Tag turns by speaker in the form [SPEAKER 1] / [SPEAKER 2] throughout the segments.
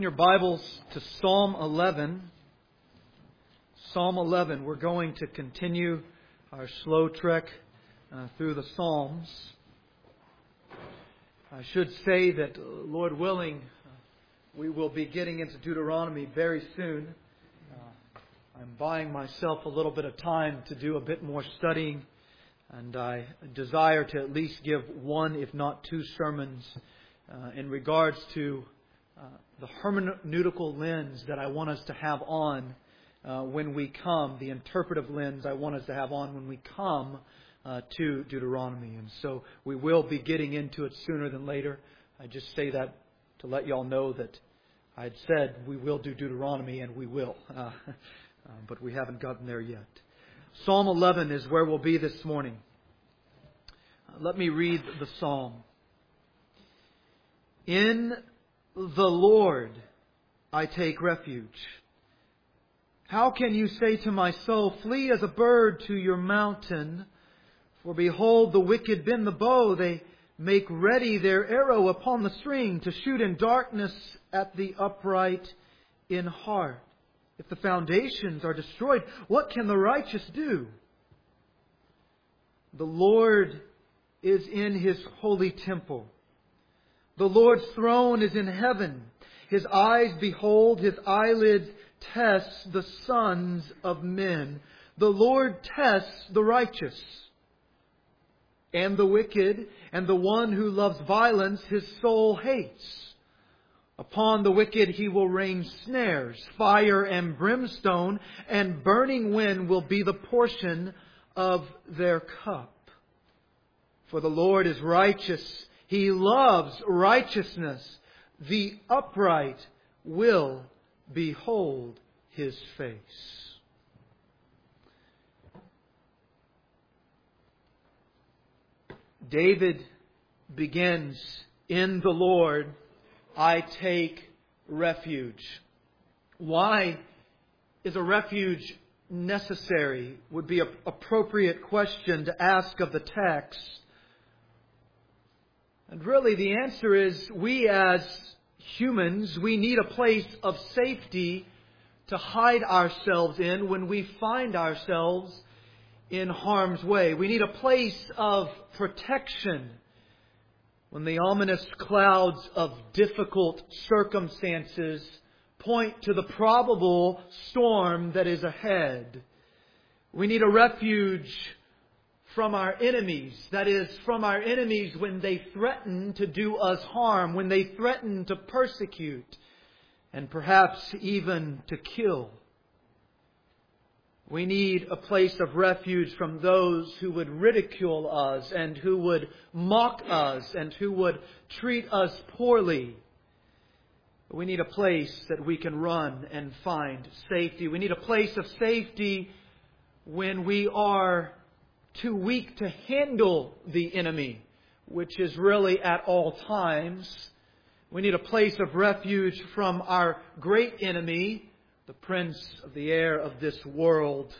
[SPEAKER 1] Your Bibles to Psalm 11. Psalm 11. We're going to continue our slow trek through the Psalms. I should say that, Lord willing, we will be getting into Deuteronomy very soon. I'm buying myself a little bit of time to do a bit more studying, and I desire to at least give one, if not two, sermons in regards to the hermeneutical lens that I want us to have on when we come, the interpretive lens I want us to have on when we come to Deuteronomy. And so we will be getting into it sooner than later. I just say that to let y'all know that I had said we will do Deuteronomy, and we will. But we haven't gotten there yet. Psalm 11 is where we'll be this morning. Let me read the psalm. In the Lord I take refuge. How can you say to my soul, flee as a bird to your mountain? For behold, the wicked bend the bow. They make ready their arrow upon the string to shoot in darkness at the upright in heart. If the foundations are destroyed, what can the righteous do? The Lord is in His holy temple. The Lord's throne is in heaven. His eyes behold, His eyelids test the sons of men. The Lord tests the righteous and the wicked, and the one who loves violence His soul hates. Upon the wicked He will rain snares, fire and brimstone, and burning wind will be the portion of their cup. For the Lord is righteous. He loves righteousness. The upright will behold His face. David begins, in the Lord I take refuge. Why is a refuge necessary? Would be an appropriate question to ask of the text. And really the answer is, we as humans, we need a place of safety to hide ourselves in when we find ourselves in harm's way. We need a place of protection when the ominous clouds of difficult circumstances point to the probable storm that is ahead. We need a refuge from our enemies. That is, from our enemies when they threaten to do us harm, when they threaten to persecute, and perhaps even to kill. We need a place of refuge from those who would ridicule us and who would mock us and who would treat us poorly. We need a place that we can run and find safety. We need a place of safety when we are too weak to handle the enemy, which is really at all times. We need a place of refuge from our great enemy, the prince of the air of this world.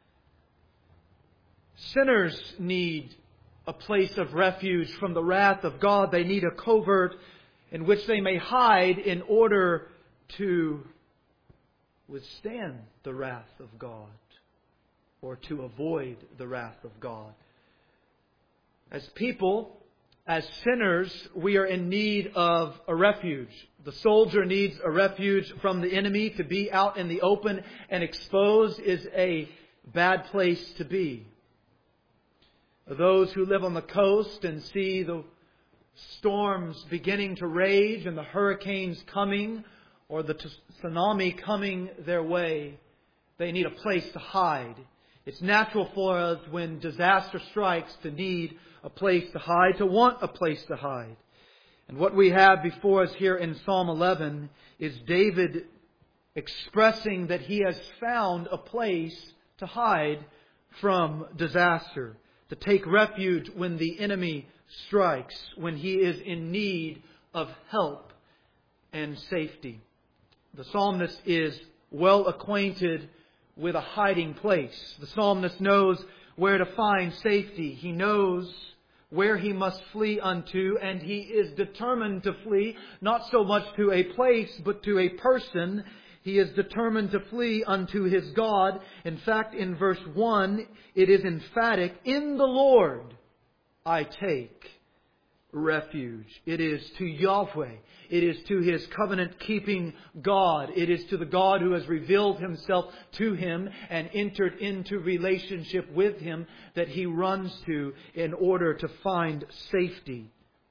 [SPEAKER 1] Sinners need a place of refuge from the wrath of God. They need a covert in which they may hide in order to withstand the wrath of God, or to avoid the wrath of God. As people, as sinners, we are in need of a refuge. The soldier needs a refuge from the enemy. To be out in the open and exposed is a bad place to be. Those who live on the coast and see the storms beginning to rage and the hurricanes coming or the tsunami coming their way, they need a place to hide. It's natural for us when disaster strikes to need a place to hide, to want a place to hide. And what we have before us here in Psalm 11 is David expressing that he has found a place to hide from disaster, to take refuge when the enemy strikes, when he is in need of help and safety. The psalmist is well acquainted with a hiding place. The psalmist knows where to find safety. He knows where he must flee unto, and he is determined to flee, not so much to a place, but to a person. He is determined to flee unto his God. In fact, in verse 1, it is emphatic, "In the Lord I take refuge." It is to Yahweh. It is to His covenant-keeping God. It is to the God who has revealed Himself to him and entered into relationship with him that he runs to in order to find safety.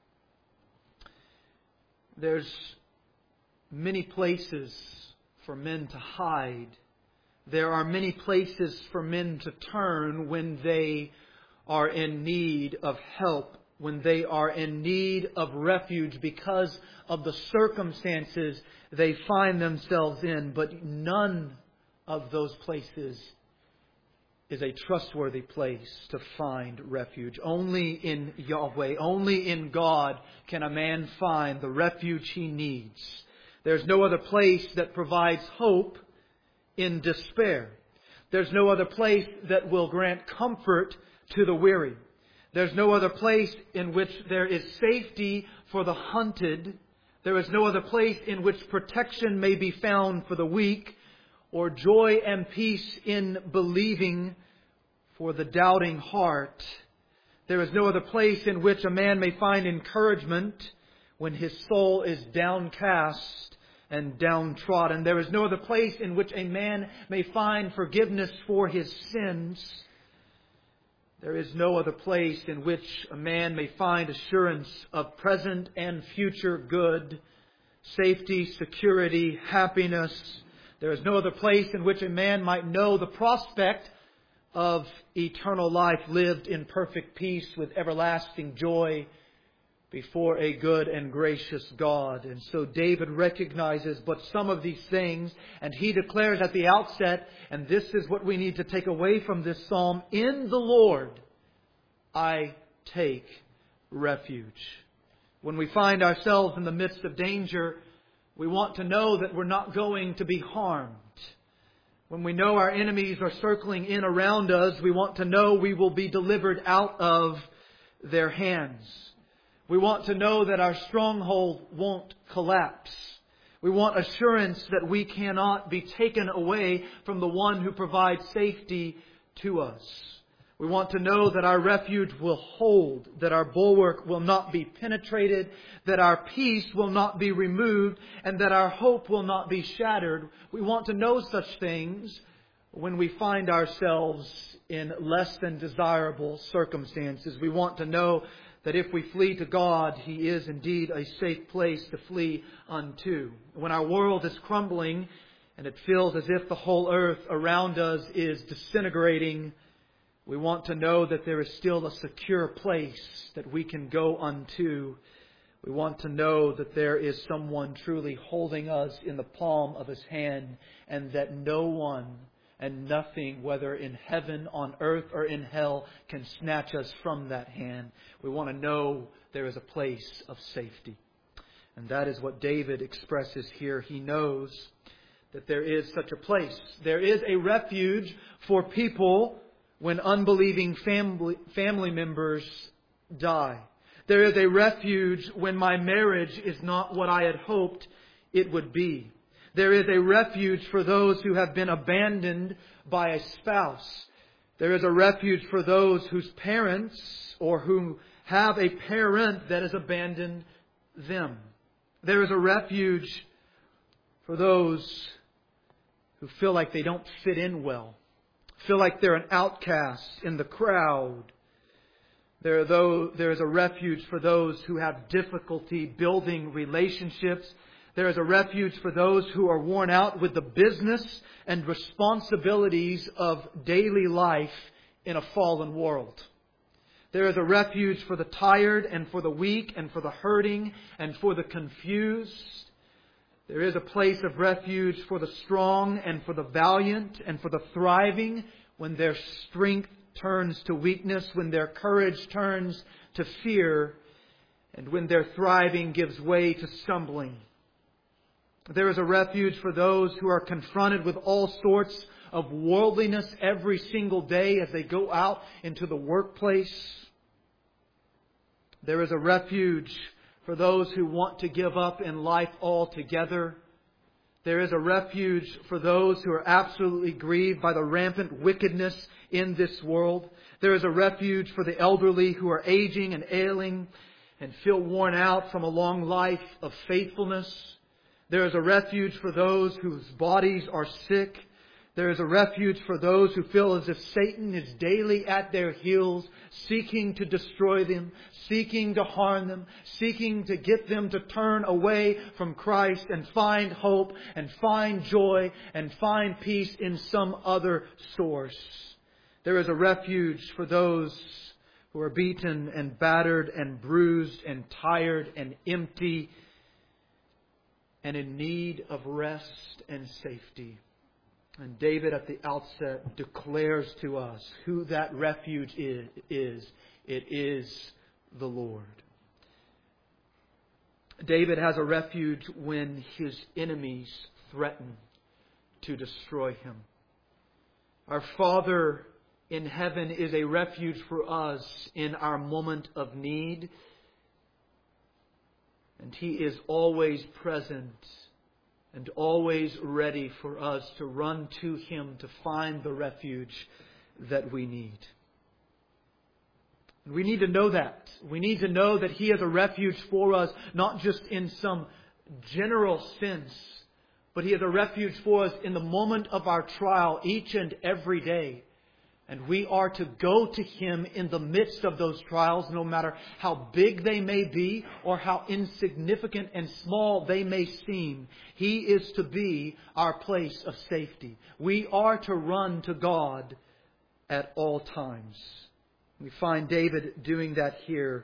[SPEAKER 1] There's many places for men to hide. There are many places for men to turn when they are in need of help, when they are in need of refuge because of the circumstances they find themselves in. But none of those places is a trustworthy place to find refuge. Only in Yahweh, only in God can a man find the refuge he needs. There's no other place that provides hope in despair. There's no other place that will grant comfort to the weary. There's no other place in which there is safety for the hunted. There is no other place in which protection may be found for the weak, or joy and peace in believing for the doubting heart. There is no other place in which a man may find encouragement when his soul is downcast and downtrodden. There is no other place in which a man may find forgiveness for his sins. There is no other place in which a man may find assurance of present and future good, safety, security, happiness. There is no other place in which a man might know the prospect of eternal life lived in perfect peace with everlasting joy before a good and gracious God. And so David recognizes but some of these things, and he declares at the outset, and this is what we need to take away from this psalm: "In the Lord I take refuge." When we find ourselves in the midst of danger, we want to know that we're not going to be harmed. When we know our enemies are circling in around us, we want to know we will be delivered out of their hands. We want to know that our stronghold won't collapse. We want assurance that we cannot be taken away from the one who provides safety to us. We want to know that our refuge will hold, that our bulwark will not be penetrated, that our peace will not be removed, and that our hope will not be shattered. We want to know such things when we find ourselves in less than desirable circumstances. We want to know that if we flee to God, He is indeed a safe place to flee unto. When our world is crumbling and it feels as if the whole earth around us is disintegrating, we want to know that there is still a secure place that we can go unto. We want to know that there is someone truly holding us in the palm of His hand, and that no one and nothing, whether in heaven, on earth, or in hell, can snatch us from that hand. We want to know there is a place of safety. And that is what David expresses here. He knows that there is such a place. There is a refuge for people when unbelieving family members die. There is a refuge when my marriage is not what I had hoped it would be. There is a refuge for those who have been abandoned by a spouse. There is a refuge for those whose parents or who have a parent that has abandoned them. There is a refuge for those who feel like they don't fit in well, feel like they're an outcast in the crowd. There is a refuge for those who have difficulty building relationships. There is a refuge for those who are worn out with the business and responsibilities of daily life in a fallen world. There is a refuge for the tired and for the weak and for the hurting and for the confused. There is a place of refuge for the strong and for the valiant and for the thriving when their strength turns to weakness, when their courage turns to fear, and when their thriving gives way to stumbling. There is a refuge for those who are confronted with all sorts of worldliness every single day as they go out into the workplace. There is a refuge for those who want to give up in life altogether. There is a refuge for those who are absolutely grieved by the rampant wickedness in this world. There is a refuge for the elderly who are aging and ailing and feel worn out from a long life of faithfulness. There is a refuge for those whose bodies are sick. There is a refuge for those who feel as if Satan is daily at their heels, seeking to destroy them, seeking to harm them, seeking to get them to turn away from Christ and find hope and find joy and find peace in some other source. There is a refuge for those who are beaten and battered and bruised and tired and empty and in need of rest and safety. And David at the outset declares to us who that refuge is. It is the Lord. David has a refuge when his enemies threaten to destroy him. Our Father in heaven is a refuge for us in our moment of need. And He is always present and always ready for us to run to Him to find the refuge that we need. And we need to know that. We need to know that He is a refuge for us, not just in some general sense, but He is a refuge for us in the moment of our trial each and every day. And we are to go to Him in the midst of those trials, no matter how big they may be or how insignificant and small they may seem. He is to be our place of safety. We are to run to God at all times. We find David doing that here.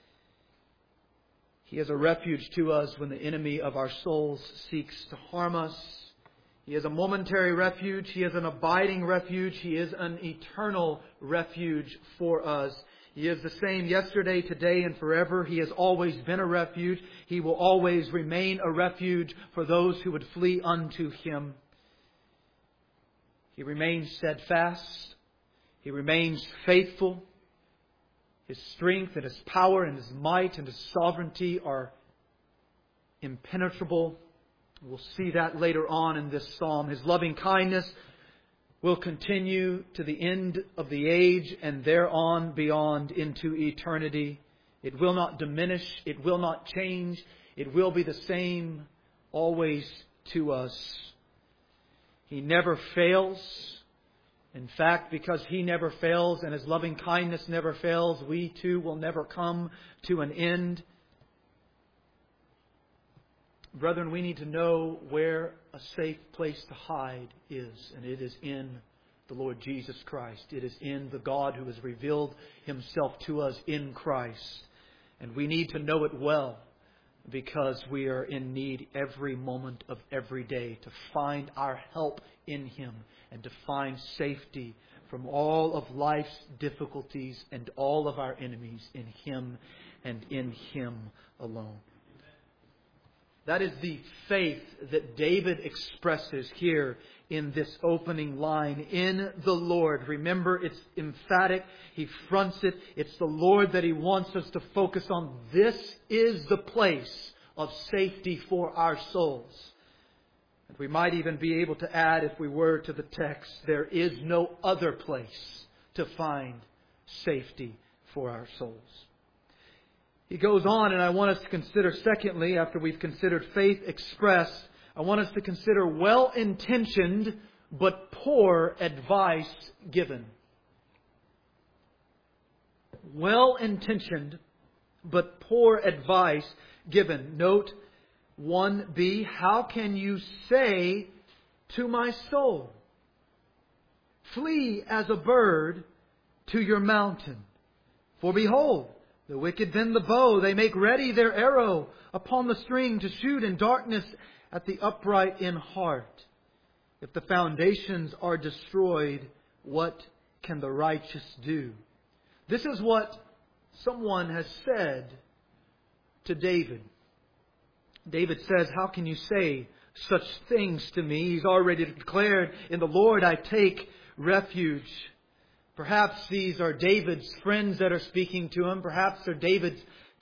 [SPEAKER 1] He is a refuge to us when the enemy of our souls seeks to harm us. He is a momentary refuge. He is an abiding refuge. He is an eternal refuge for us. He is the same yesterday, today, and forever. He has always been a refuge. He will always remain a refuge for those who would flee unto Him. He remains steadfast. He remains faithful. His strength and His power and His might and His sovereignty are impenetrable. We'll see that later on in this psalm. His loving kindness will continue to the end of the age and thereon beyond into eternity. It will not diminish. It will not change. It will be the same always to us. He never fails. In fact, because He never fails and His loving kindness never fails, we too will never come to an end. Brethren, we need to know where a safe place to hide is, and it is in the Lord Jesus Christ. It is in the God who has revealed Himself to us in Christ. And we need to know it well, because we are in need every moment of every day to find our help in Him and to find safety from all of life's difficulties and all of our enemies in Him and in Him alone. That is the faith that David expresses here in this opening line. In the Lord. Remember, it's emphatic. He fronts it. It's the Lord that He wants us to focus on. This is the place of safety for our souls. And we might even be able to add, if we were to the text, there is no other place to find safety for our souls. He goes on, and I want us to consider, secondly, after we've considered faith expressed, I want us to consider well-intentioned but poor advice given. Well-intentioned but poor advice given. Note 1b, how can you say to my soul, flee as a bird to your mountain? For behold, the wicked bend the bow, they make ready their arrow upon the string to shoot in darkness at the upright in heart. If the foundations are destroyed, what can the righteous do? This is what someone has said to David. David says, how can you say such things to me? He's already declared, in the Lord I take refuge. Perhaps these are David's friends that are speaking to him. Perhaps they're David's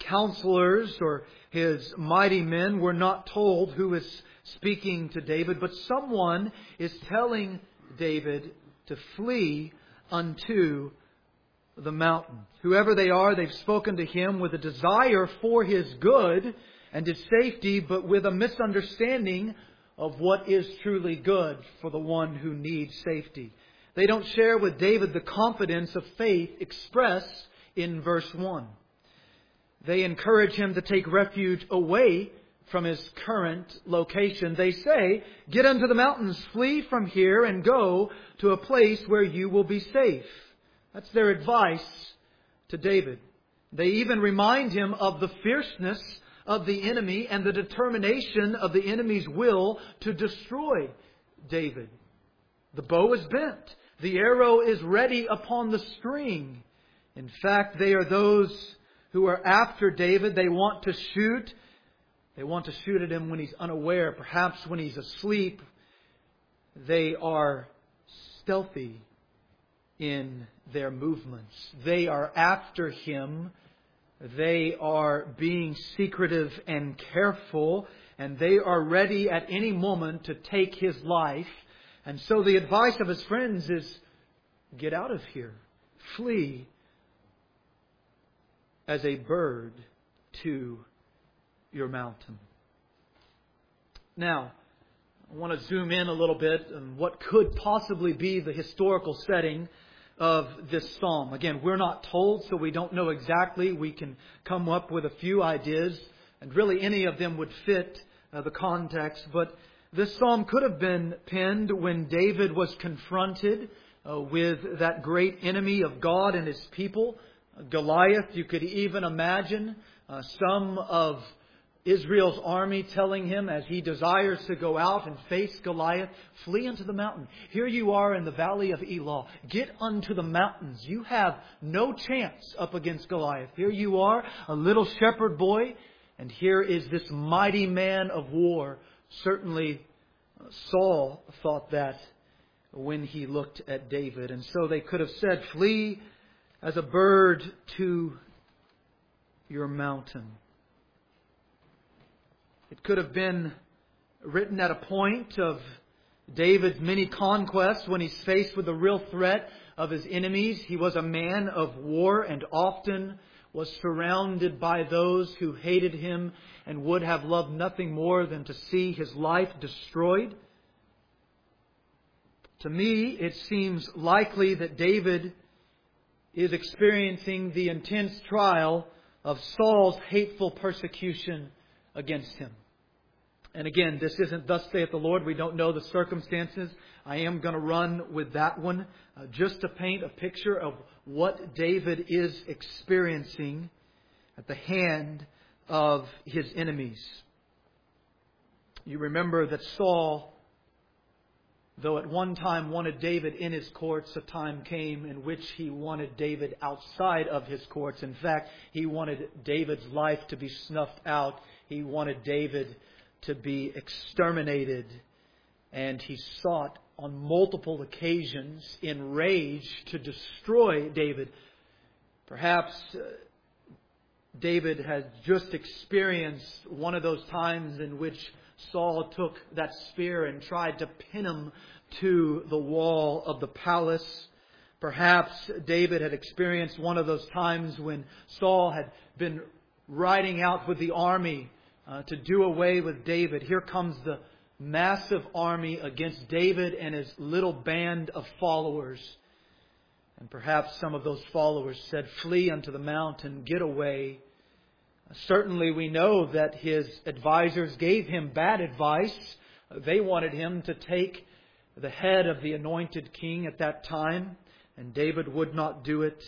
[SPEAKER 1] counselors or his mighty men were not told who is speaking to David, but someone is telling David to flee unto the mountain. Whoever they are, they've spoken to him with a desire for his good and his safety, but with a misunderstanding of what is truly good for the one who needs safety. They don't share with David the confidence of faith expressed in verse 1. They encourage him to take refuge away from his current location. They say, "Get unto the mountains, flee from here, and go to a place where you will be safe." That's their advice to David. They even remind him of the fierceness of the enemy and the determination of the enemy's will to destroy David. The bow is bent. The arrow is ready upon the string. In fact, they are those who are after David. They want to shoot. They want to shoot at him when he's unaware, perhaps when he's asleep. They are stealthy in their movements. They are after him. They are being secretive and careful, and they are ready at any moment to take his life. And so the advice of his friends is, get out of here. Flee as a bird to your mountain. Now, I want to zoom in a little bit on what could possibly be the historical setting of this psalm. Again, we're not told, so we don't know exactly. We can come up with a few ideas, and really any of them would fit the context. But this psalm could have been penned when David was confronted with that great enemy of God and His people, Goliath. You could even imagine some of Israel's army telling him, as he desires to go out and face Goliath, "Flee unto the mountain. Here you are in the valley of Elah. Get unto the mountains. You have no chance up against Goliath. Here you are, a little shepherd boy, and here is this mighty man of war." Certainly Saul thought that when he looked at David. And so they could have said, "Flee as a bird to your mountain." It could have been written at a point of David's many conquests when he's faced with the real threat of his enemies. He was a man of war and often was surrounded by those who hated him and would have loved nothing more than to see his life destroyed. To me, it seems likely that David is experiencing the intense trial of Saul's hateful persecution against him. And again, this isn't "Thus saith the Lord." We don't know the circumstances. I am going to run with that one just to paint a picture of what David is experiencing at the hand of his enemies. You remember that Saul, though at one time wanted David in his courts, a time came in which he wanted David outside of his courts. In fact, he wanted David's life to be snuffed out. He wanted David to be exterminated. And he sought on multiple occasions in rage to destroy David. Perhaps David had just experienced one of those times in which Saul took that spear and tried to pin him to the wall of the palace. Perhaps David had experienced one of those times when Saul had been riding out with the army to do away with David. Here comes the massive army against David and his little band of followers. And perhaps some of those followers said, "Flee unto the mountain, get away." Certainly we know that his advisors gave him bad advice. They wanted him to take the head of the anointed king at that time, and David would not do it.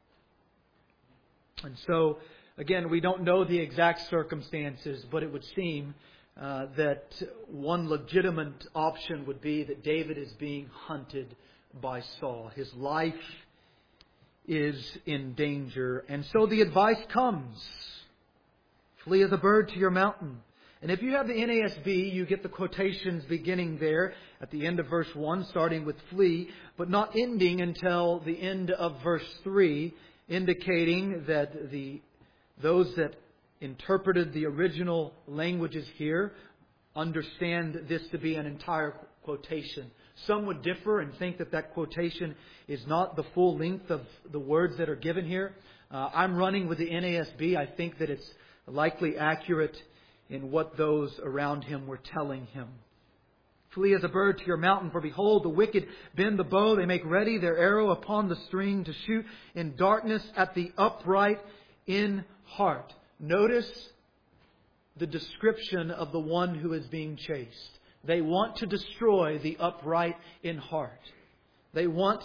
[SPEAKER 1] And so, again, we don't know the exact circumstances, but it would seem that one legitimate option would be that David is being hunted by Saul. His life is in danger. And so the advice comes. Flee as a bird to your mountain. And if you have the NASB, you get the quotations beginning there at the end of verse 1, starting with flee, but not ending until the end of verse 3, indicating that the Those that interpreted the original languages here understand this to be an entire quotation. Some would differ and think that that quotation is not the full length of the words that are given here. I'm running with the NASB. I think that it's likely accurate in what those around him were telling him. Flee as a bird to your mountain, for behold, the wicked bend the bow. They make ready their arrow upon the string to shoot in darkness at the upright in heart. Notice the description of the one who is being chased. They want to destroy the upright in heart. They want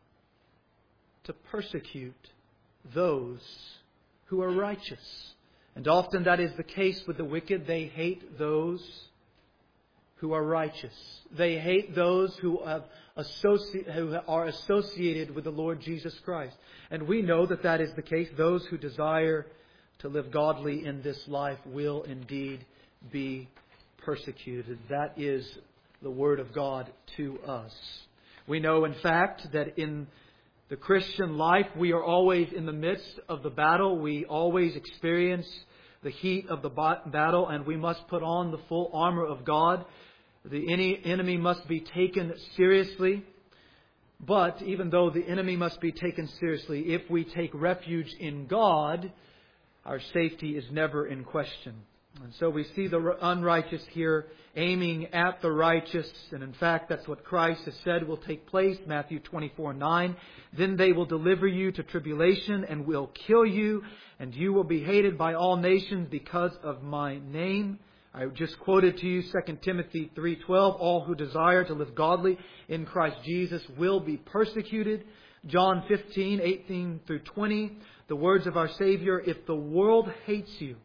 [SPEAKER 1] to persecute those who are righteous. And often that is the case with the wicked. They hate those who are righteous. They hate those who are associated with the Lord Jesus Christ. And we know that that is the case. Those who desire to live godly in this life will indeed be persecuted. That is the Word of God to us. We know, in fact, that in the Christian life, we are always in the midst of the battle. We always experience the heat of the battle, and we must put on the full armor of God. The enemy must be taken seriously. But even though the enemy must be taken seriously, if we take refuge in God, our safety is never in question. And so we see the unrighteous here aiming at the righteous. And in fact, that's what Christ has said will take place. Matthew 24:9. Then they will deliver you to tribulation and will kill you. And you will be hated by all nations because of my name. I just quoted to you 2 Timothy 3:12. All who desire to live godly in Christ Jesus will be persecuted. John 15:18 through 20. The words of our Savior, if the world hates you,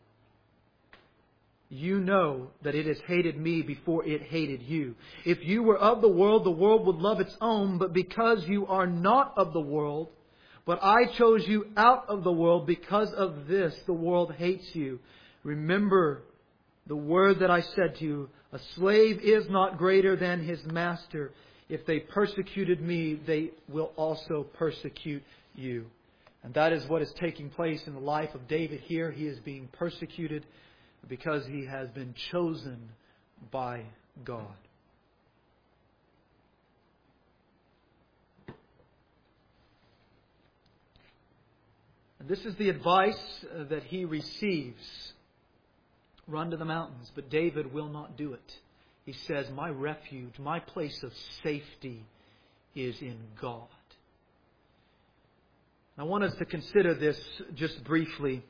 [SPEAKER 1] you know that it has hated me before it hated you. If you were of the world would love its own. But because you are not of the world, but I chose you out of the world, because of this the world hates you. Remember the word that I said to you, a slave is not greater than his master. If they persecuted me, they will also persecute you. And that is what is taking place in the life of David here. He is being persecuted because he has been chosen by God. And this is the advice that he receives. Run to the mountains. But David will not do it. He says, my refuge, my place of safety is in God. I want us to consider this just briefly.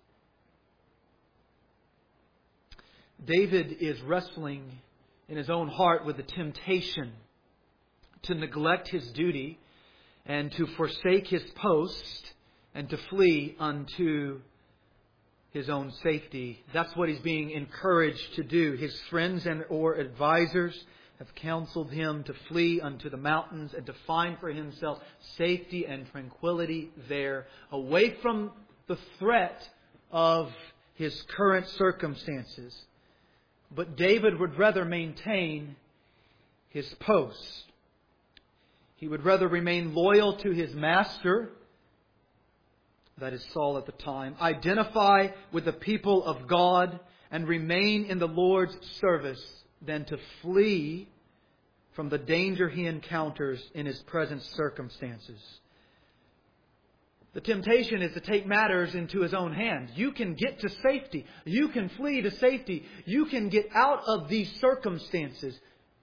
[SPEAKER 1] David is wrestling in his own heart with the temptation to neglect his duty and to forsake his post and to flee unto his own safety. That's what he's being encouraged to do. His friends and or advisors have counseled him to flee unto the mountains and to find for himself safety and tranquility there, away from the threat of his current circumstances. But David would rather maintain his post. He would rather remain loyal to his master, that is Saul at the time, identify with the people of God and remain in the Lord's service than to flee from the danger he encounters in his present circumstances. The temptation is to take matters into his own hand. You can get to safety. You can flee to safety. You can get out of these circumstances.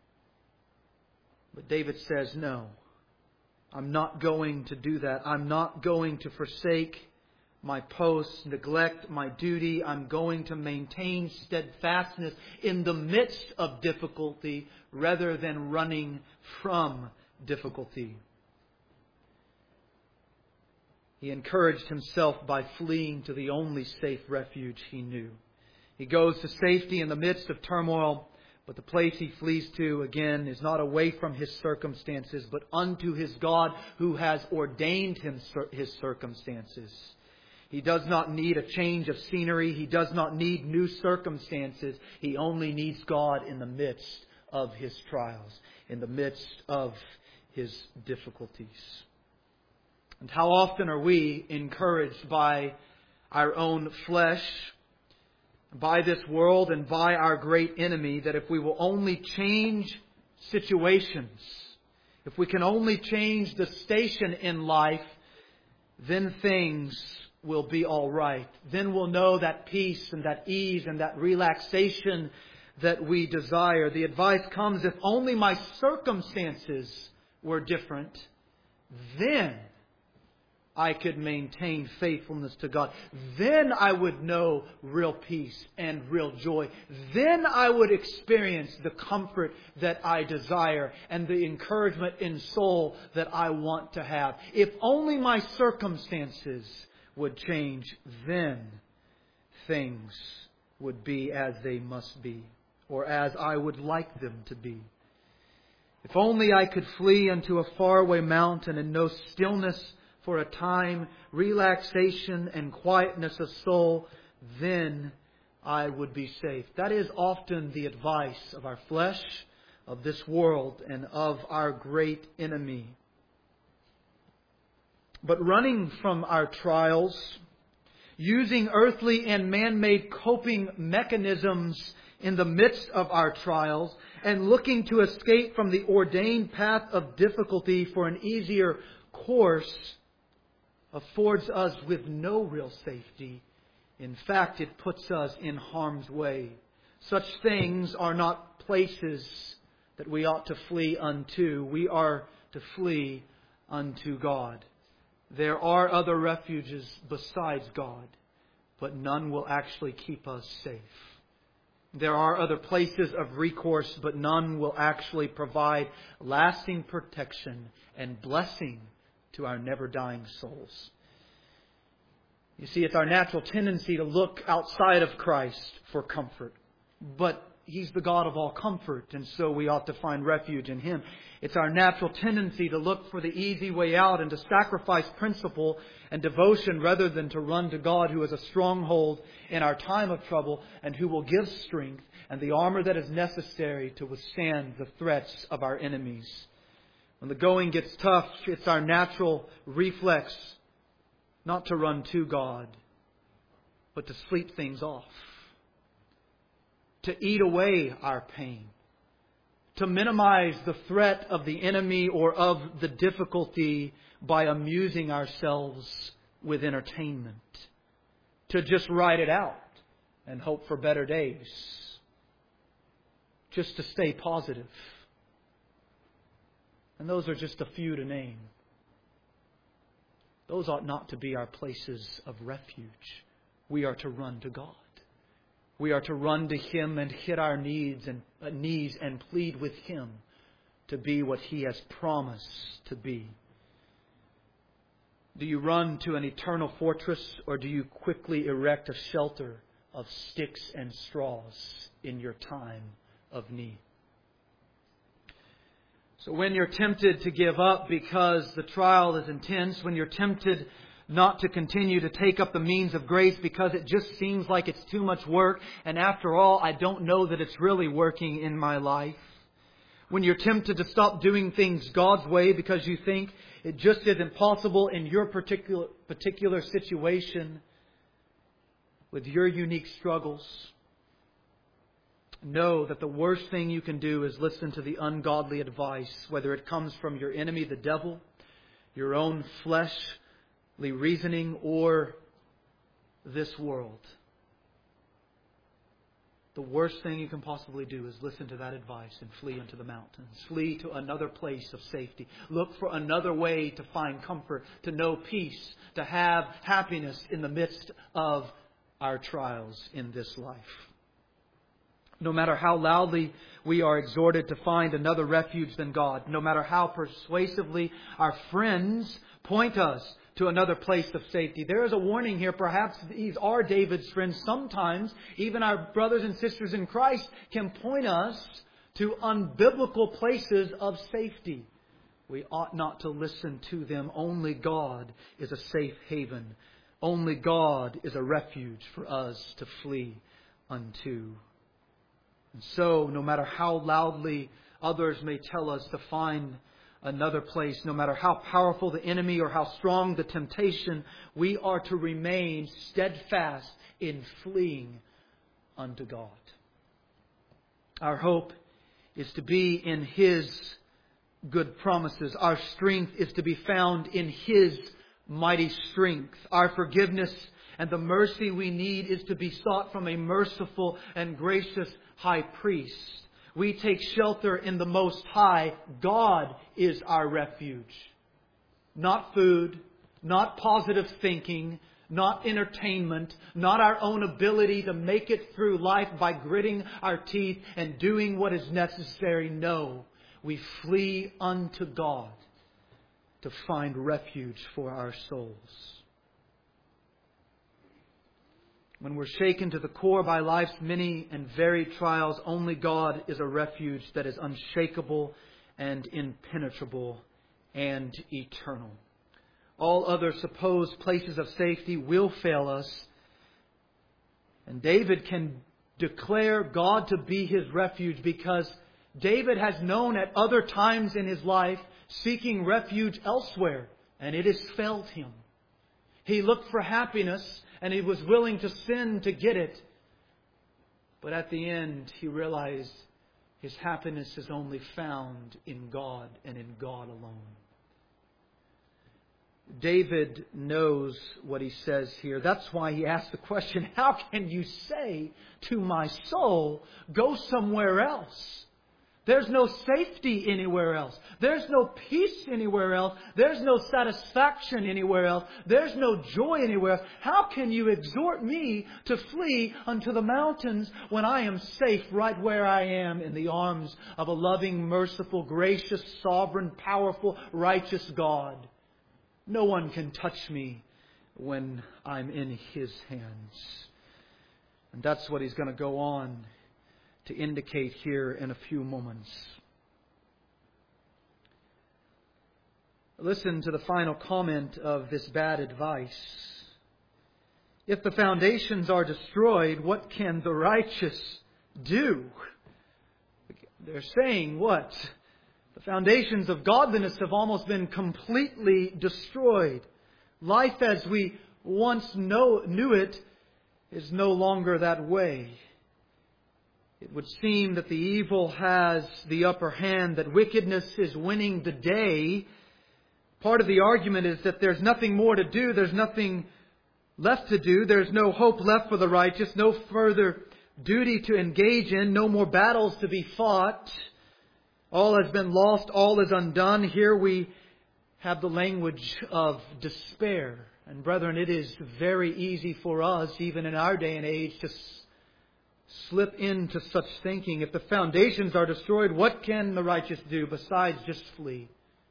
[SPEAKER 1] But David says, no, I'm not going to do that. I'm not going to forsake my post, neglect my duty. I'm going to maintain steadfastness in the midst of difficulty rather than running from difficulty. He encouraged himself by fleeing to the only safe refuge he knew. He goes to safety in the midst of turmoil, but the place he flees to, again, is not away from his circumstances, but unto his God who has ordained him his circumstances. He does not need a change of scenery. He does not need new circumstances. He only needs God in the midst of his trials, in the midst of his difficulties. And how often are we encouraged by our own flesh, by this world, and by our great enemy, that if we will only change situations, if we can only change the station in life, then things will be all right. Then we'll know that peace and that ease and that relaxation that we desire. The advice comes, if only my circumstances were different, then I could maintain faithfulness to God. Then I would know real peace and real joy. Then I would experience the comfort that I desire and the encouragement in soul that I want to have. If only my circumstances would change, then things would be as they must be, or as I would like them to be. If only I could flee unto a faraway mountain and know stillness for a time, relaxation and quietness of soul, then I would be safe. That is often the advice of our flesh, of this world, and of our great enemy. But running from our trials, using earthly and man-made coping mechanisms in the midst of our trials, and looking to escape from the ordained path of difficulty for an easier course, affords us with no real safety. In fact, it puts us in harm's way. Such things are not places that we ought to flee unto. We are to flee unto God. There are other refuges besides God, but none will actually keep us safe. There are other places of recourse, but none will actually provide lasting protection and blessing to our never-dying souls. You see, it's our natural tendency to look outside of Christ for comfort. But He's the God of all comfort, and so we ought to find refuge in Him. It's our natural tendency to look for the easy way out and to sacrifice principle and devotion rather than to run to God, who is a stronghold in our time of trouble and who will give strength and the armor that is necessary to withstand the threats of our enemies. When the going gets tough, it's our natural reflex not to run to God, but to sleep things off, to eat away our pain, to minimize the threat of the enemy or of the difficulty by amusing ourselves with entertainment, to just ride it out and hope for better days, just to stay positive. And those are just a few to name. Those ought not to be our places of refuge. We are to run to God. We are to run to Him and hit our knees and plead with Him to be what He has promised to be. Do you run to an eternal fortress, or do you quickly erect a shelter of sticks and straws in your time of need? So when you're tempted to give up because the trial is intense, when you're tempted not to continue to take up the means of grace because it just seems like it's too much work, and after all, I don't know that it's really working in my life. When you're tempted to stop doing things God's way because you think it just isn't possible in your particular situation with your unique struggles, know that the worst thing you can do is listen to the ungodly advice, whether it comes from your enemy, the devil, your own fleshly reasoning, or this world. The worst thing you can possibly do is listen to that advice and flee into the mountains. Flee to another place of safety. Look for another way to find comfort, to know peace, to have happiness in the midst of our trials in this life. No matter how loudly we are exhorted to find another refuge than God, no matter how persuasively our friends point us to another place of safety, there is a warning here. Perhaps these are David's friends. Sometimes even our brothers and sisters in Christ can point us to unbiblical places of safety. We ought not to listen to them. Only God is a safe haven. Only God is a refuge for us to flee unto. And so, no matter how loudly others may tell us to find another place. No matter how powerful the enemy or how strong the temptation, we are to remain steadfast in fleeing unto God. Our hope is to be in His good promises. Our strength is to be found in His mighty strength. Our forgiveness and the mercy we need is to be sought from a merciful and gracious high priest. We take shelter in the Most High. God is our refuge. Not food, not positive thinking, not entertainment, not our own ability to make it through life by gritting our teeth and doing what is necessary. No, we flee unto God to find refuge for our souls. When we're shaken to the core by life's many and varied trials, only God is a refuge that is unshakable and impenetrable and eternal. All other supposed places of safety will fail us. And David can declare God to be his refuge because David has known at other times in his life seeking refuge elsewhere, and it has failed him. He looked for happiness and he was willing to sin to get it. But at the end, he realized his happiness is only found in God and in God alone. David knows what he says here. That's why he asks the question, how can you say to my soul, go somewhere else? There's no safety anywhere else. There's no peace anywhere else. There's no satisfaction anywhere else. There's no joy anywhere else. How can you exhort me to flee unto the mountains when I am safe right where I am in the arms of a loving, merciful, gracious, sovereign, powerful, righteous God? No one can touch me when I'm in His hands. And that's what he's going to go on to indicate here in a few moments. Listen to the final comment of this bad advice. If the foundations are destroyed, what can the righteous do? They're saying what? The foundations of godliness have almost been completely destroyed. Life as we once knew it is no longer that way. It would seem that the evil has the upper hand, that wickedness is winning the day. Part of the argument is that there's nothing more to do. There's nothing left to do. There's no hope left for the righteous. No further duty to engage in. No more battles to be fought. All has been lost. All is undone. Here we have the language of despair. And brethren, it is very easy for us, even in our day and age, to slip into such thinking. If the foundations are destroyed, what can the righteous do besides just flee?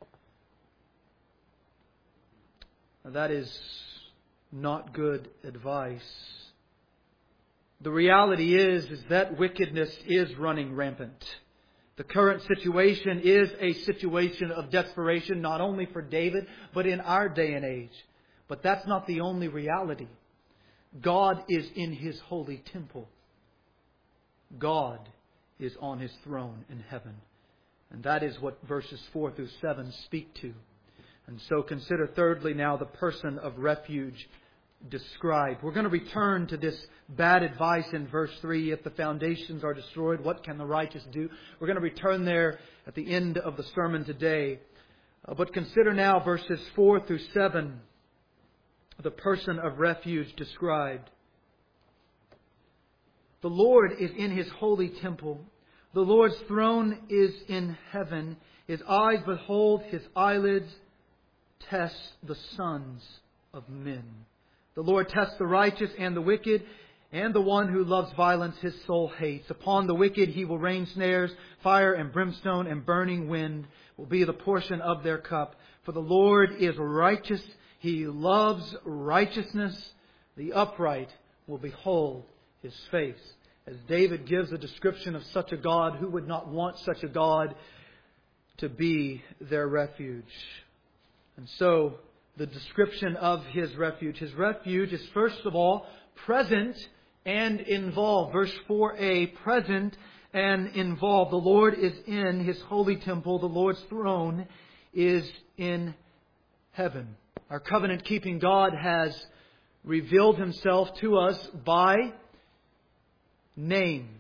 [SPEAKER 1] Now, that is not good advice. The reality is that wickedness is running rampant. The current situation is a situation of desperation, not only for David, but in our day and age. But that's not the only reality. God is in His holy temple. God is on His throne in heaven. And that is what verses 4 through 7 speak to. And so consider thirdly now the person of refuge described. We're going to return to this bad advice in verse 3. If the foundations are destroyed, what can the righteous do? We're going to return there at the end of the sermon today. But consider now verses 4 through 7. The person of refuge described. The Lord is in His holy temple. The Lord's throne is in heaven. His eyes behold, His eyelids test the sons of men. The Lord tests the righteous and the wicked, and the one who loves violence His soul hates. Upon the wicked He will rain snares, fire and brimstone and burning wind will be the portion of their cup. For the Lord is righteous. He loves righteousness. The upright will behold His face. As David gives a description of such a God, who would not want such a God to be their refuge? And so, the description of His refuge is first of all present and involved. Verse 4a, present and involved. The Lord is in His holy temple. The Lord's throne is in heaven. Our covenant-keeping God has revealed Himself to us by name.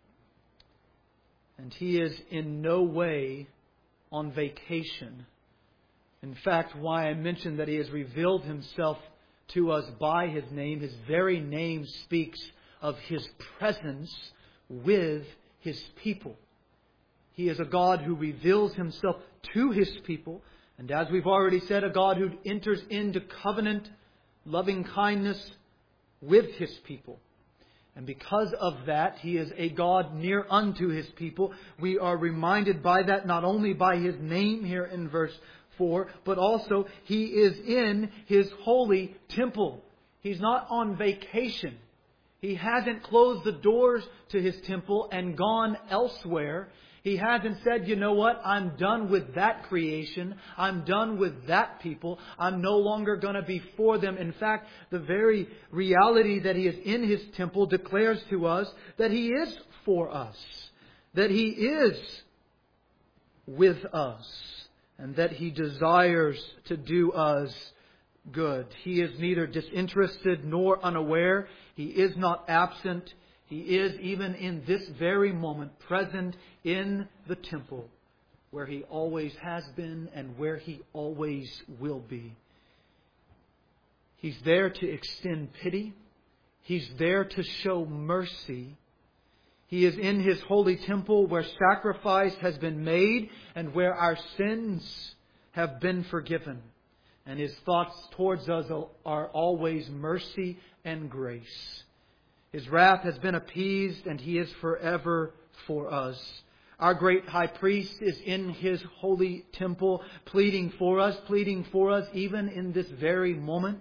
[SPEAKER 1] And He is in no way on vacation. In fact, why I mentioned that He has revealed Himself to us by His name, His very name speaks of His presence with His people. He is a God who reveals Himself to His people. And as we've already said, a God who enters into covenant loving kindness with His people. And because of that, He is a God near unto His people. We are reminded by that not only by His name here in verse 4, but also He is in His holy temple. He's not on vacation. He hasn't closed the doors to His temple and gone elsewhere. He hasn't said, you know what, I'm done with that creation. I'm done with that people. I'm no longer going to be for them. In fact, the very reality that He is in His temple declares to us that He is for us. That He is with us. And that He desires to do us good. He is neither disinterested nor unaware. He is not absent. He is, even in this very moment, present in the temple where He always has been and where He always will be. He's there to extend pity. He's there to show mercy. He is in His holy temple where sacrifice has been made and where our sins have been forgiven. And His thoughts towards us are always mercy and grace. His wrath has been appeased and He is forever for us. Our great high priest is in His holy temple pleading for us even in this very moment.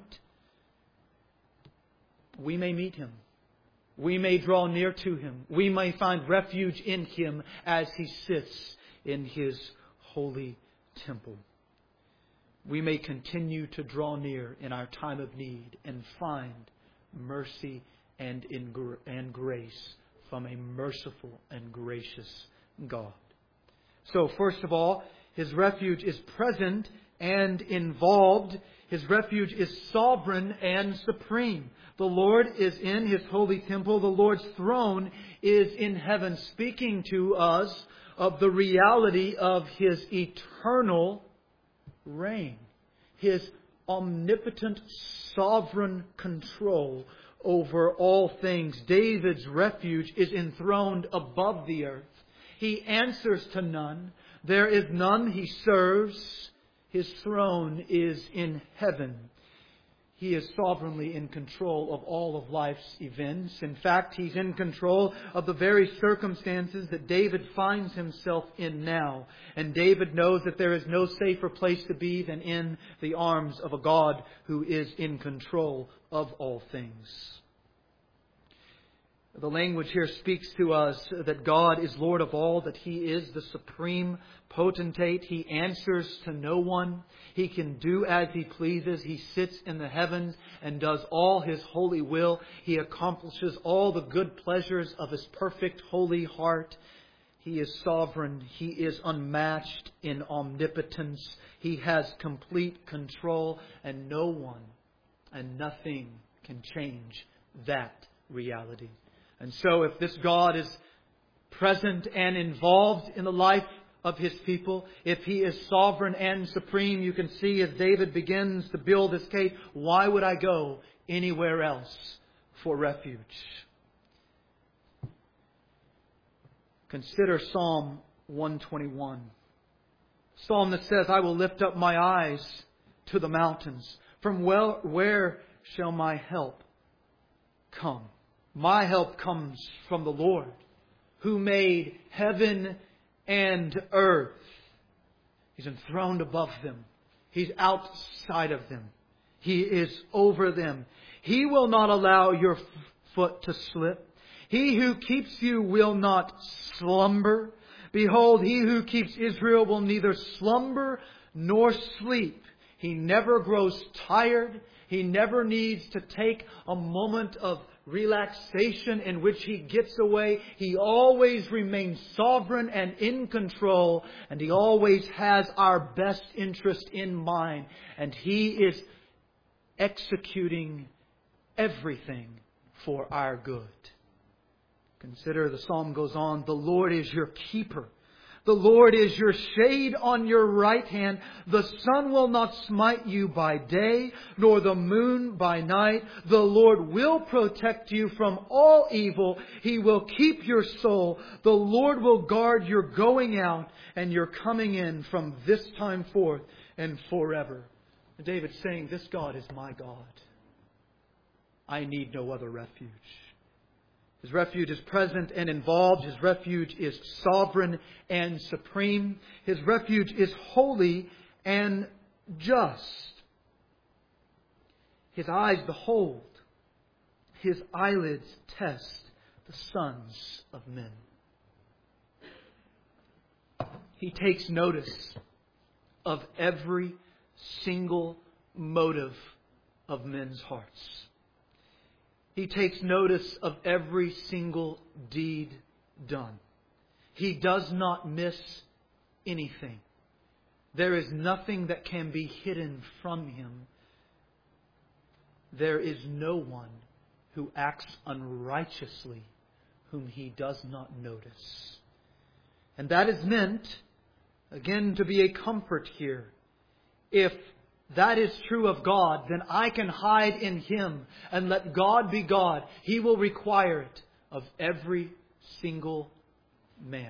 [SPEAKER 1] We may meet Him. We may draw near to Him. We may find refuge in Him as He sits in His holy temple. We may continue to draw near in our time of need and find mercy and grace from a merciful and gracious God. So, first of all, His refuge is present and involved. His refuge is sovereign and supreme. The Lord is in His holy temple. The Lord's throne is in heaven, speaking to us of the reality of His eternal reign. His omnipotent, sovereign control over all things. David's refuge is enthroned above the earth. He answers to none. There is none He serves. His throne is in heaven. He is sovereignly in control of all of life's events. In fact, He's in control of the very circumstances that David finds himself in now. And David knows that there is no safer place to be than in the arms of a God who is in control of all things. The language here speaks to us that God is Lord of all, that He is the supreme potentate. He answers to no one. He can do as He pleases. He sits in the heavens and does all His holy will. He accomplishes all the good pleasures of His perfect holy heart. He is sovereign. He is unmatched in omnipotence. He has complete control, and no one and nothing can change that reality. And so if this God is present and involved in the life of His people, if He is sovereign and supreme, you can see as David begins to build this case, why would I go anywhere else for refuge? Consider Psalm 121. Psalm that says, I will lift up my eyes to the mountains. From where shall my help come? My help comes from the Lord, who made heaven and earth. He's enthroned above them. He's outside of them. He is over them. He will not allow your foot to slip. He who keeps you will not slumber. Behold, He who keeps Israel will neither slumber nor sleep. He never grows tired. He never needs to take a moment of relaxation in which He gets away. He always remains sovereign and in control, and He always has our best interest in mind. And He is executing everything for our good. Consider, the psalm goes on, the Lord is your keeper. The Lord is your shade on your right hand. The sun will not smite you by day, nor the moon by night. The Lord will protect you from all evil. He will keep your soul. The Lord will guard your going out and your coming in from this time forth and forever. David's saying, this God is my God. I need no other refuge. His refuge is present and involved. His refuge is sovereign and supreme. His refuge is holy and just. His eyes behold. His eyelids test the sons of men. He takes notice of every single motive of men's hearts. He takes notice of every single deed done. He does not miss anything. There is nothing that can be hidden from Him. There is no one who acts unrighteously whom He does not notice. And that is meant, again, to be a comfort here. If that is true of God, then I can hide in Him and let God be God. He will require it of every single man.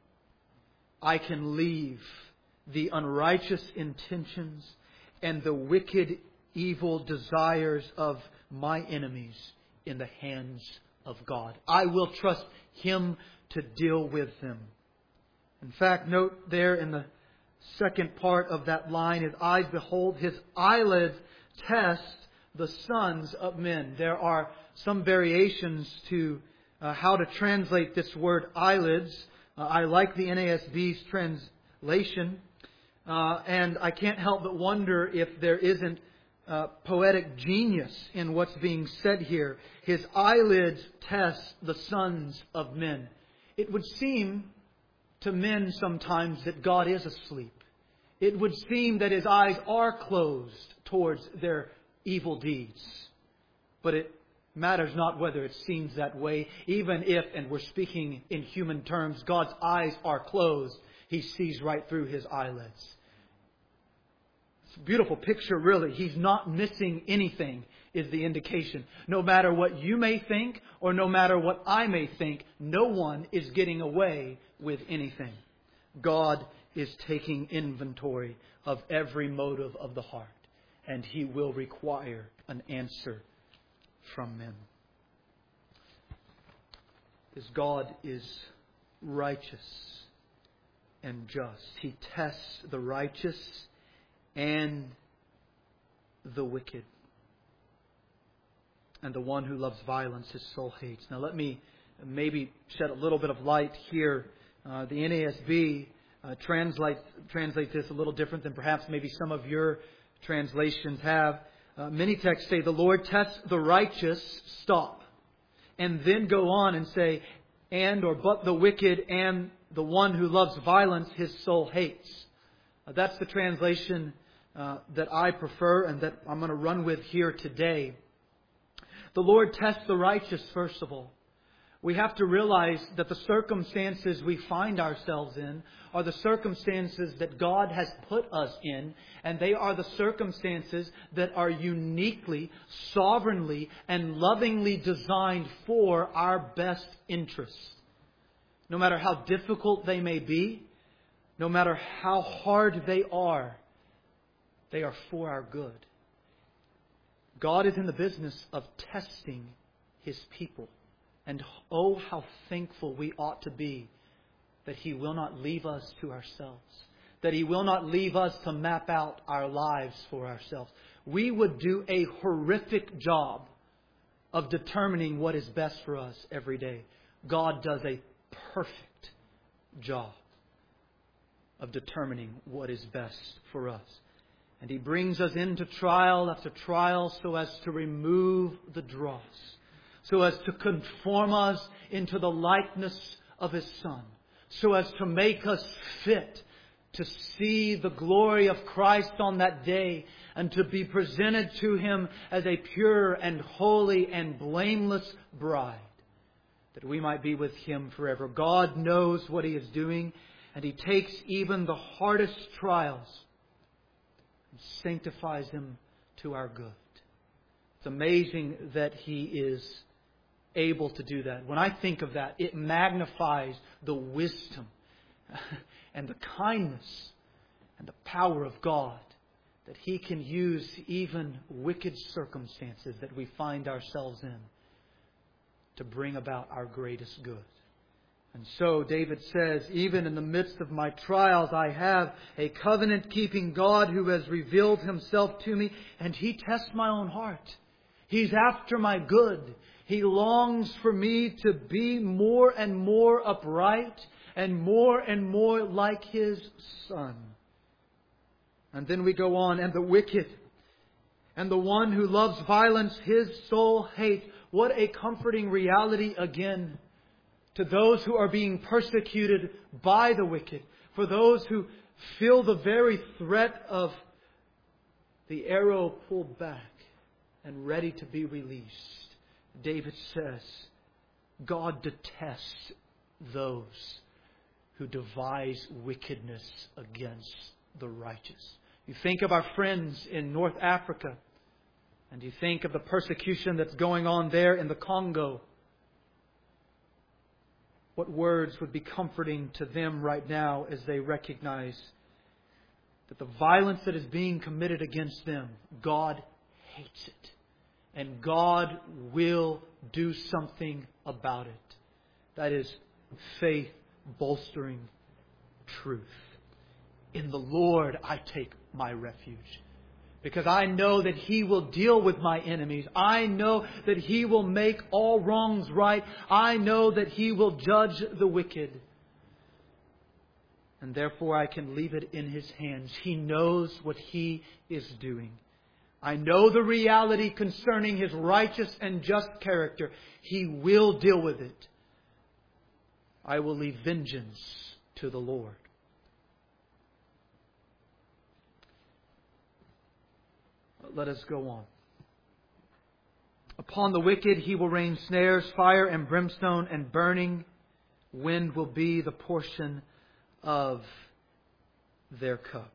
[SPEAKER 1] I can leave the unrighteous intentions and the wicked, evil desires of my enemies in the hands of God. I will trust Him to deal with them. In fact, note there in the second part of that line, His eyes behold, His eyelids test the sons of men. There are some variations to how to translate this word eyelids. I like the NASB's translation. And I can't help but wonder if there isn't poetic genius in what's being said here. His eyelids test the sons of men. It would seem to men sometimes that God is asleep. It would seem that His eyes are closed towards their evil deeds. But it matters not whether it seems that way. Even if, and we're speaking in human terms, God's eyes are closed, He sees right through His eyelids. It's a beautiful picture, really. He's not missing anything, is the indication. No matter what you may think, or no matter what I may think, no one is getting away with anything. God is taking inventory of every motive of the heart, and He will require an answer from men. Because God is righteous and just. He tests the righteous and the wicked. And the one who loves violence, his soul hates. Now let me maybe shed a little bit of light here. The NASB translate this a little different than perhaps maybe some of your translations have. Many texts say the Lord tests the righteous, stop, and then go on and say, and or but the wicked and the one who loves violence, his soul hates. That's the translation that I prefer and that I'm going to run with here today. The Lord tests the righteous, first of all. We have to realize that the circumstances we find ourselves in are the circumstances that God has put us in, and they are the circumstances that are uniquely, sovereignly, and lovingly designed for our best interests. No matter how difficult they may be, no matter how hard they are for our good. God is in the business of testing His people. And oh, how thankful we ought to be that He will not leave us to ourselves. That He will not leave us to map out our lives for ourselves. We would do a horrific job of determining what is best for us every day. God does a perfect job of determining what is best for us. And He brings us into trial after trial so as to remove the dross. so as to conform us into the likeness of His Son, so as to make us fit to see the glory of Christ on that day and to be presented to Him as a pure and holy and blameless bride, that we might be with Him forever. God knows what He is doing, and He takes even the hardest trials and sanctifies them to our good. It's amazing that He is able to do that. When I think of that, it magnifies the wisdom and the kindness and the power of God, that He can use even wicked circumstances that we find ourselves in to bring about our greatest good. And so David says, even in the midst of my trials, I have a covenant-keeping God who has revealed Himself to me, and He tests my own heart. He's after my good. He longs for me to be more and more upright and more like His Son. And then we go on, and the wicked and the one who loves violence, his soul hates. What a comforting reality again to those who are being persecuted by the wicked, for those who feel the very threat of the arrow pulled back and ready to be released. David says, God detests those who devise wickedness against the righteous. You think of our friends in North Africa, and you think of the persecution that's going on there in the Congo. What words would be comforting to them right now as they recognize that the violence that is being committed against them, God hates it. And God will do something about it. That is faith-bolstering truth. In the Lord I take my refuge, because I know that He will deal with my enemies. I know that He will make all wrongs right. I know that He will judge the wicked. And therefore I can leave it in His hands. He knows what He is doing. I know the reality concerning His righteous and just character. He will deal with it. I will leave vengeance to the Lord. Let us go on. Upon the wicked He will rain snares, fire and brimstone and burning wind will be the portion of their cup.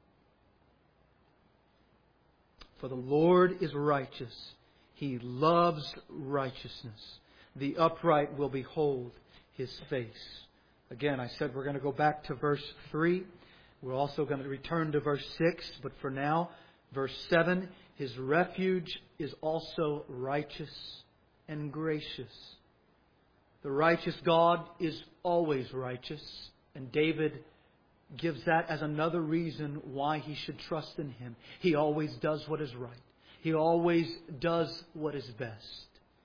[SPEAKER 1] For the Lord is righteous. He loves righteousness. The upright will behold His face. Again, I said we're going to go back to verse 3. We're also going to return to verse 6. But for now, verse 7, His refuge is also righteous and gracious. The righteous God is always righteous. And David gives that as another reason why he should trust in Him. He always does what is right. He always does what is best.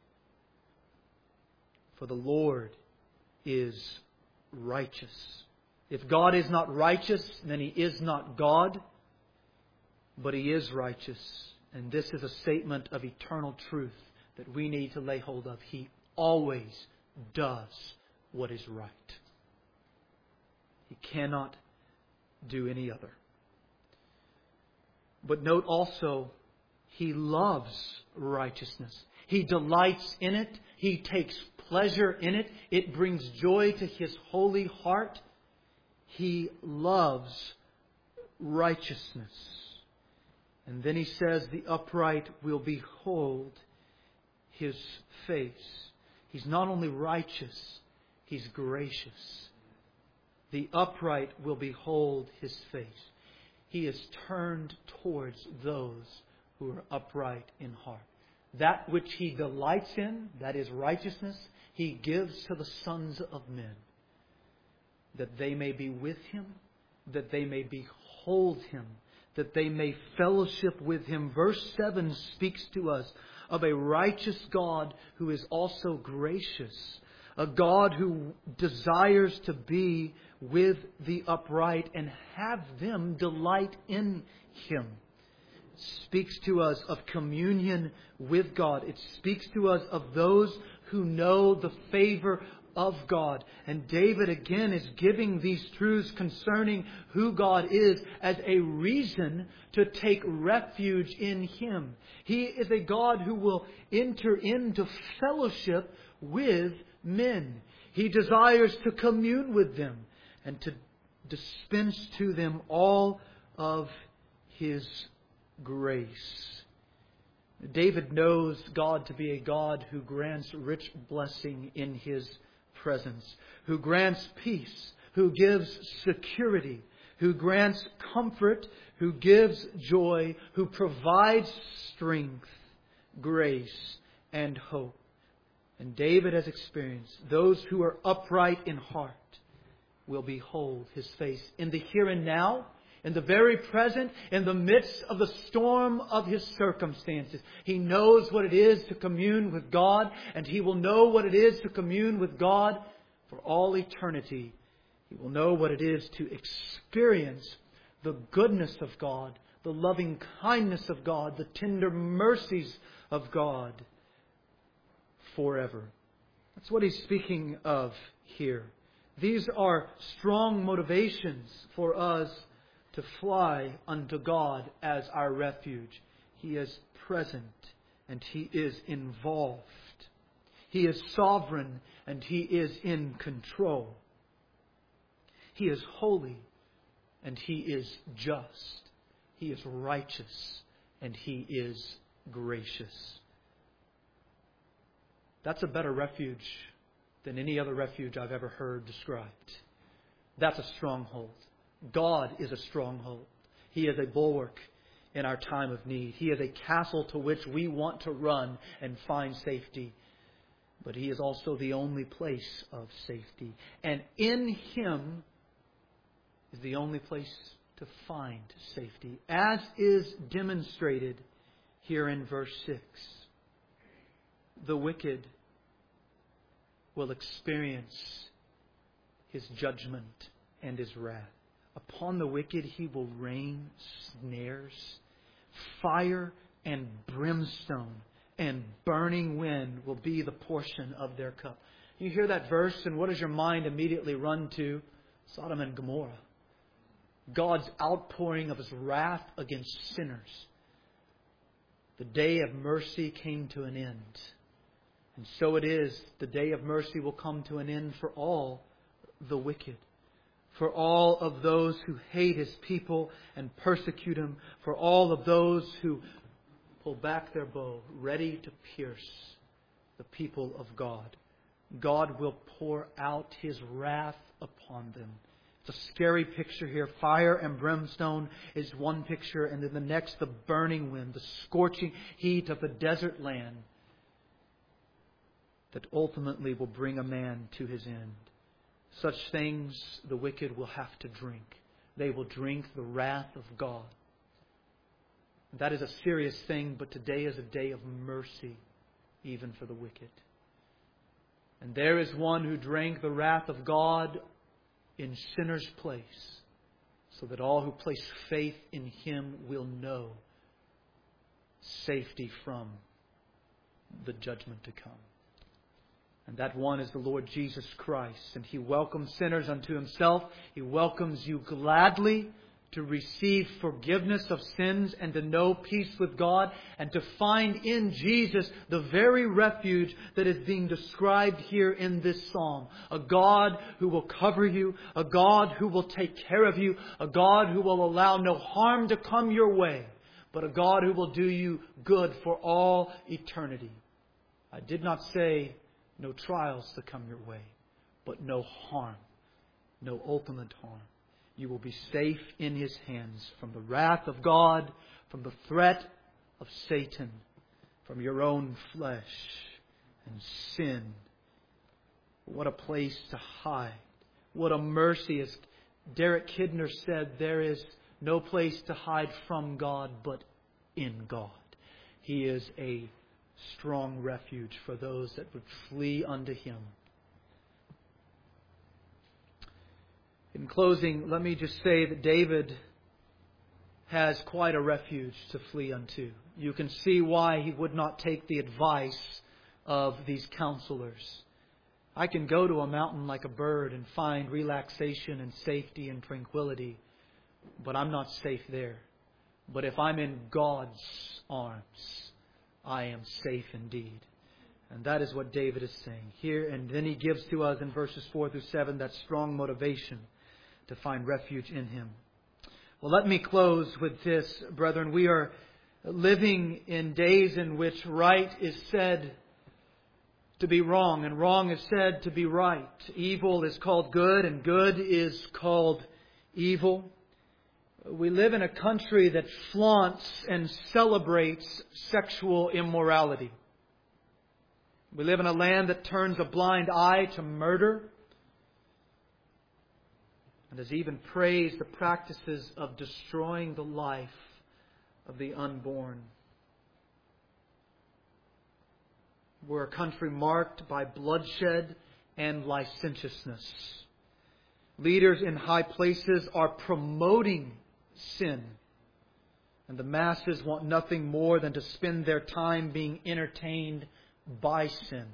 [SPEAKER 1] For the Lord is righteous. If God is not righteous, then He is not God. But He is righteous. And this is a statement of eternal truth that we need to lay hold of. He always does what is right. He cannot do any other. But note also, He loves righteousness. He delights in it. He takes pleasure in it. It brings joy to His holy heart. He loves righteousness. And then He says the upright will behold His face. He's not only righteous, He's gracious. The upright will behold His face. He is turned towards those who are upright in heart. That which He delights in, that is righteousness, He gives to the sons of men, that they may be with Him, that they may behold Him, that they may fellowship with Him. Verse 7 speaks to us of a righteous God who is also gracious. A God who desires to be with the upright and have them delight in Him. speaks to us of communion with God. It speaks to us of those who know the favor of God. And David again is giving these truths concerning who God is as a reason to take refuge in Him. He is a God who will enter into fellowship with men. He desires to commune with them and to dispense to them all of His grace. David knows God to be a God who grants rich blessing in His presence, who grants peace, who gives security, who grants comfort, who gives joy, who provides strength, grace, and hope. And David has experienced those who are upright in heart will behold His face in the here and now, in the very present, in the midst of the storm of his circumstances. He knows what it is to commune with God, and he will know what it is to commune with God for all eternity. He will know what it is to experience the goodness of God, the loving kindness of God, the tender mercies of God forever. That's what he's speaking of here. These are strong motivations for us to fly unto God as our refuge. He is present and He is involved. He is sovereign and He is in control. He is holy and He is just. He is righteous and He is gracious. That's a better refuge than any other refuge I've ever heard described. That's a stronghold. God is a stronghold. He is a bulwark in our time of need. He is a castle to which we want to run and find safety. But He is also the only place of safety. And in Him is the only place to find safety, as is demonstrated here in verse 6. The wicked will experience His judgment and His wrath. Upon the wicked He will rain snares, fire and brimstone and burning wind will be the portion of their cup. You hear that verse, and what does your mind immediately run to? Sodom and Gomorrah. God's outpouring of His wrath against sinners. The day of mercy came to an end. And so it is, the day of mercy will come to an end for all the wicked. For all of those who hate His people and persecute Him. For all of those who pull back their bow, ready to pierce the people of God. God will pour out His wrath upon them. It's a scary picture here. Fire and brimstone is one picture, and then the next, the burning wind, the scorching heat of the desert land that ultimately will bring a man to his end. Such things the wicked will have to drink. They will drink the wrath of God. That is a serious thing, but today is a day of mercy, even for the wicked. And there is one who drank the wrath of God in sinners' place, so that all who place faith in Him will know safety from the judgment to come. And that one is the Lord Jesus Christ. And He welcomes sinners unto Himself. He welcomes you gladly to receive forgiveness of sins and to know peace with God and to find in Jesus the very refuge that is being described here in this psalm. A God who will cover you, a God who will take care of you, a God who will allow no harm to come your way, but a God who will do you good for all eternity. I did not say no trials to come your way, but no harm, no ultimate harm. You will be safe in His hands from the wrath of God, from the threat of Satan, from your own flesh and sin. What a place to hide. What a mercy. As Derek Kidner said, there is no place to hide from God but in God. He is a strong refuge for those that would flee unto Him. In closing, let me just say that David has quite a refuge to flee unto. You can see why he would not take the advice of these counselors. I can go to a mountain like a bird and find relaxation and safety and tranquility, but I'm not safe there. But if I'm in God's arms, I am safe indeed. And that is what David is saying here. And then he gives to us in verses 4 through 7 that strong motivation to find refuge in Him. Well, let me close with this, brethren. We are living in days in which right is said to be wrong and wrong is said to be right. Evil is called good and good is called evil. We live in a country that flaunts and celebrates sexual immorality. We live in a land that turns a blind eye to murder and has even praised the practices of destroying the life of the unborn. We're a country marked by bloodshed and licentiousness. Leaders in high places are promoting sin, and the masses want nothing more than to spend their time being entertained by sin.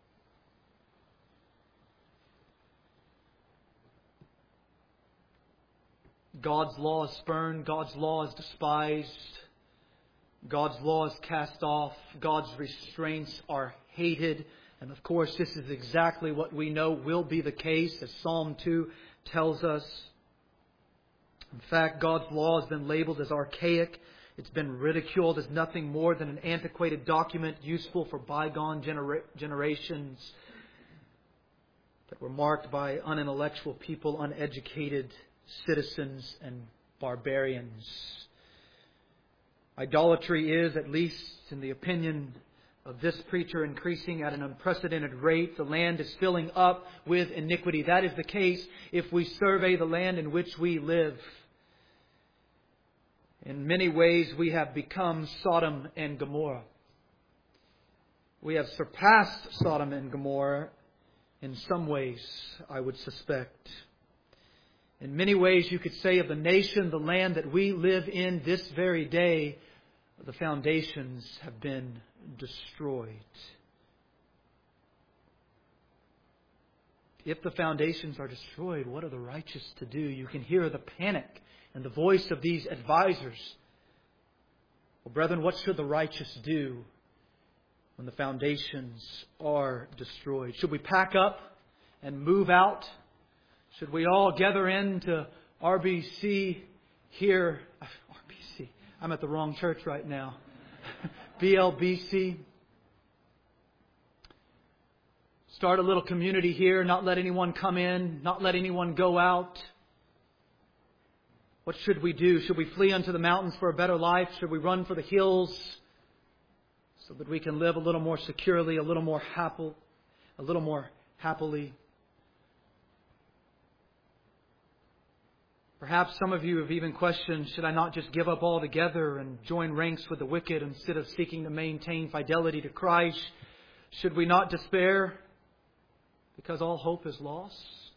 [SPEAKER 1] God's law is spurned. God's law is despised. God's law is cast off. God's restraints are hated. And of course, this is exactly what we know will be the case, as Psalm 2 tells us. In fact, God's law has been labeled as archaic. It's been ridiculed as nothing more than an antiquated document useful for bygone generations that were marked by unintellectual people, uneducated citizens, and barbarians. Idolatry is, at least in the opinion of this preacher, increasing at an unprecedented rate. The land is filling up with iniquity. That is the case if we survey the land in which we live. In many ways, we have become Sodom and Gomorrah. We have surpassed Sodom and Gomorrah in some ways, I would suspect. In many ways, you could say of the nation, the land that we live in this very day, the foundations have been destroyed. If the foundations are destroyed, what are the righteous to do? You can hear the panic and the voice of these advisors. Well, brethren, what should the righteous do when the foundations are destroyed? Should we pack up and move out? Should we all gather into RBC here? RBC. I'm at the wrong church right now. BLBC. Start a little community here, not let anyone come in, not let anyone go out. What should we do? Should we flee unto the mountains for a better life? Should we run for the hills so that we can live a little more securely, a little more happily? Perhaps some of you have even questioned, should I not just give up altogether and join ranks with the wicked instead of seeking to maintain fidelity to Christ? Should we not despair because all hope is lost?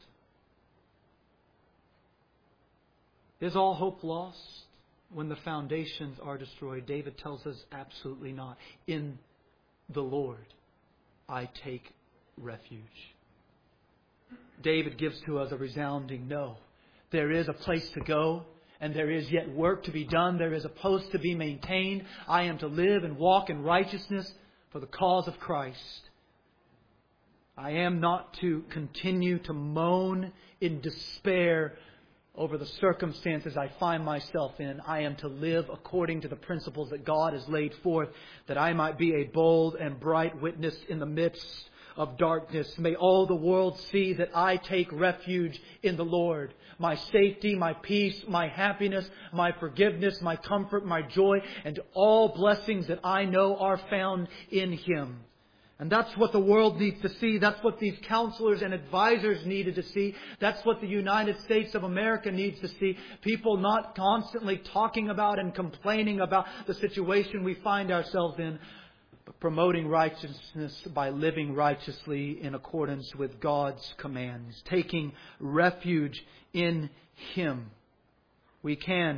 [SPEAKER 1] Is all hope lost when the foundations are destroyed? David tells us absolutely not. In the Lord I take refuge. David gives to us a resounding no. There is a place to go, and there is yet work to be done. There is a post to be maintained. I am to live and walk in righteousness for the cause of Christ. I am not to continue to moan in despair over the circumstances I find myself in. I am to live according to the principles that God has laid forth, that I might be a bold and bright witness in the midst of darkness. May all the world see that I take refuge in the Lord. My safety, my peace, my happiness, my forgiveness, my comfort, my joy, and all blessings that I know are found in Him. And that's what the world needs to see. That's what these counselors and advisors needed to see. That's what the United States of America needs to see. People not constantly talking about and complaining about the situation we find ourselves in, but promoting righteousness by living righteously in accordance with God's commands. Taking refuge in Him. We can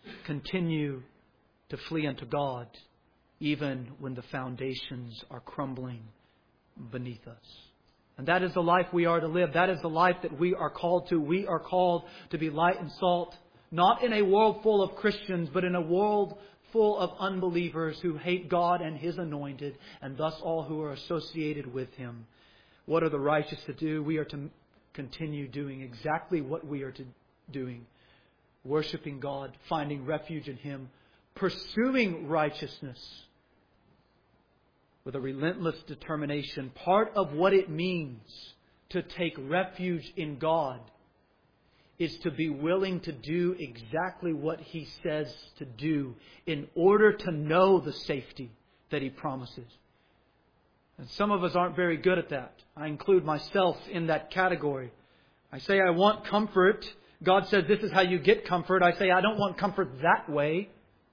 [SPEAKER 1] continue to flee unto God even when the foundations are crumbling beneath us. And that is the life we are to live. That is the life that we are called to. We are called to be light and salt, not in a world full of Christians, but in a world full of unbelievers who hate God and His anointed, and thus all who are associated with Him. What are the righteous to do? We are to continue doing exactly what we are doing. Worshiping God, finding refuge in Him, pursuing righteousness with a relentless determination. Part of what it means to take refuge in God is to be willing to do exactly what He says to do in order to know the safety that He promises. And some of us aren't very good at that. I include myself in that category. I say I want comfort. God says this is how you get comfort. I say I don't want comfort that way.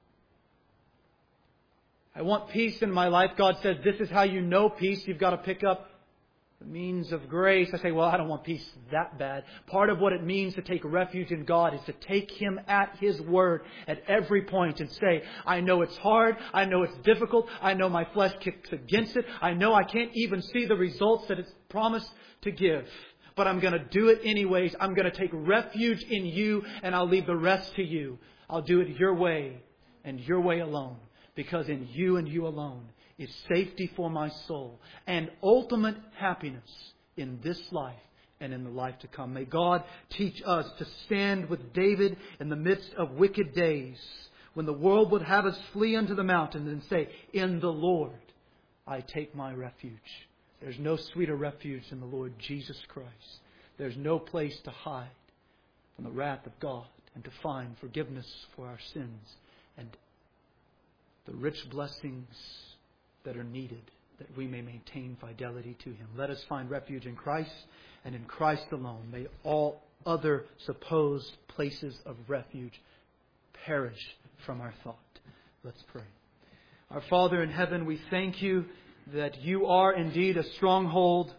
[SPEAKER 1] I want peace in my life. God says this is how you know peace. You've got to pick up the means of grace. I say, well, I don't want peace that bad. Part of what it means to take refuge in God is to take Him at His word at every point and say, I know it's hard. I know it's difficult. I know my flesh kicks against it. I know I can't even see the results that it's promised to give. But I'm going to do it anyways. I'm going to take refuge in You, and I'll leave the rest to You. I'll do it Your way and Your way alone. Because in You and You alone is safety for my soul and ultimate happiness in this life and in the life to come. May God teach us to stand with David in the midst of wicked days, when the world would have us flee unto the mountains and say, in the Lord I take my refuge. There's no sweeter refuge than the Lord Jesus Christ. There's no place to hide from the wrath of God and to find forgiveness for our sins and the rich blessings that are needed that we may maintain fidelity to Him. Let us find refuge in Christ and in Christ alone. May all other supposed places of refuge perish from our thought. Let's pray. Our Father in heaven, we thank You that You are indeed a stronghold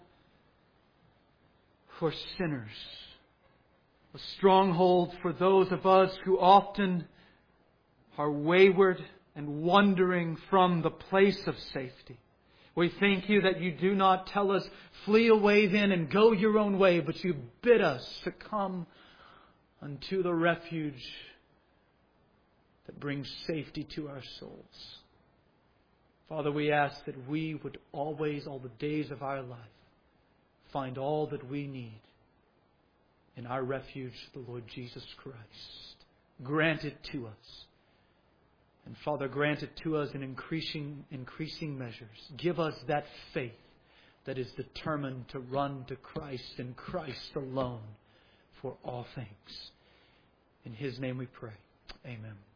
[SPEAKER 1] for sinners. A stronghold for those of us who often are wayward and wandering from the place of safety. We thank You that You do not tell us, flee away then and go your own way, but You bid us to come unto the refuge that brings safety to our souls. Father, we ask that we would always, all the days of our life, find all that we need in our refuge, the Lord Jesus Christ. Grant it to us. And Father, grant it to us in increasing measures. Give us that faith that is determined to run to Christ and Christ alone for all things. In His name we pray. Amen.